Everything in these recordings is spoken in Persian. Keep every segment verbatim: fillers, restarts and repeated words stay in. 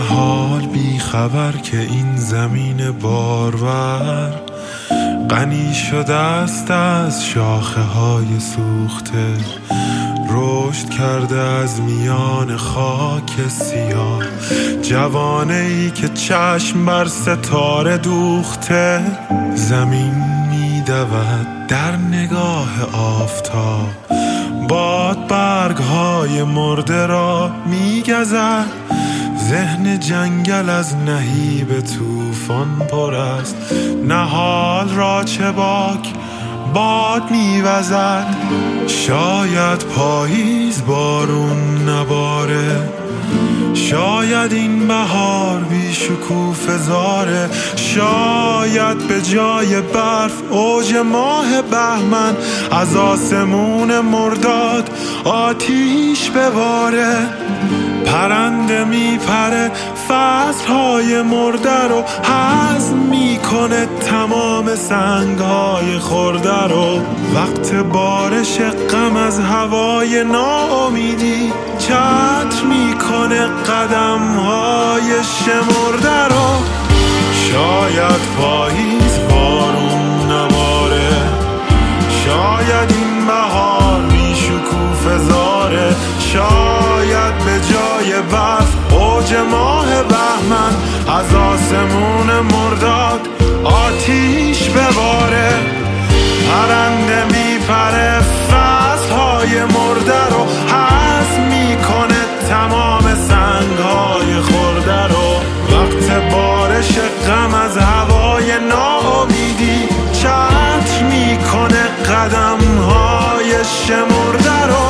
حال بی خبر که این زمین بارور غنی شده است از شاخه های سوخته، رشد کرده از میان خاک سیاه جوانه ای که چشم بر ستاره دوخته. زمین می دود در نگاه آفتاب، باد برگ های مرده را می گزد، ذهن جنگل از نهیب طوفان پر است، نهال را چه باک باد می وزد. شاید پاییز بارون نباره، شاید این بهار بی شکوفه زاره، شاید به جای برف اوج ماه بهمن از آسمون مرداد آتیش بباره. پرنده میپره فصلهای مرده رو هضم میکنه، تمام سنگهای خورده رو. وقت بارش غم از هوای ناامیدی چتر میکنه قدمهای شمرده رو. شاید پاییز بارون نباره، شاید این بهار بی شکوفه زاره، شاید به جای برف اوج ماه بهمن از آسمون مرداد آتیش بباره. پرنده میپره فصلهای مرده رو هضم میکنه، تمام سنگهای خورده رو. وقت بارش غم از هوای ناامیدی چتر میکنه قدمهای شمرده رو.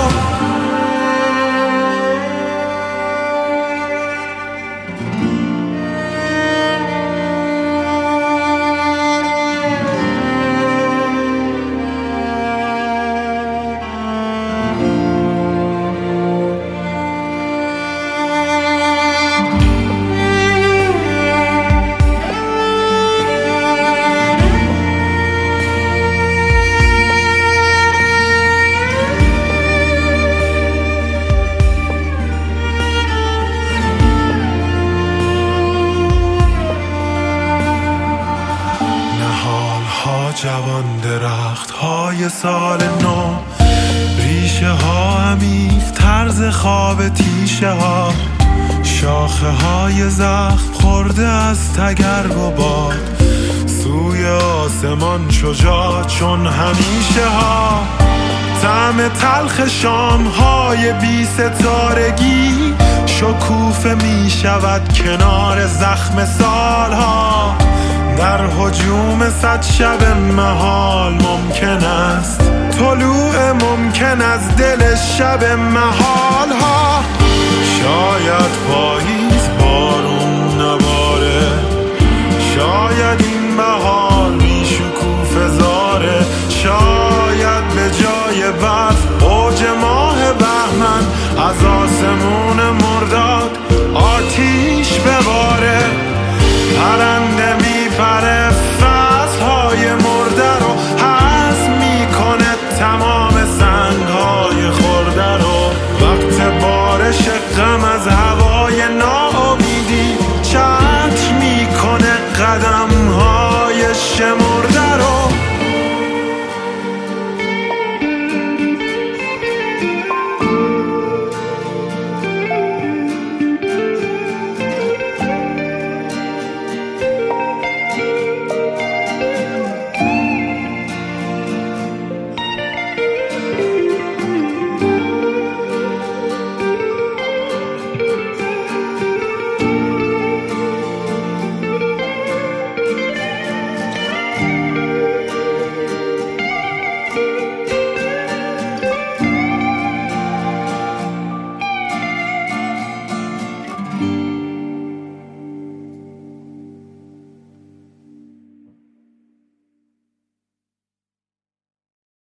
جوان درخت های سال نو، ریشه ها عمیق طرز خواب تیشه ها، شاخه های زخم خورده از تگرگ و باد، سوی آسمان شجاع چون همیشه ها. طعم تلخ شام های بی ستارگی شکوفه می شود کنار زخم سالها. در هجوم صد شب محال ممکن است طلوع ممکن از دل شب محال ها. شاید پاییز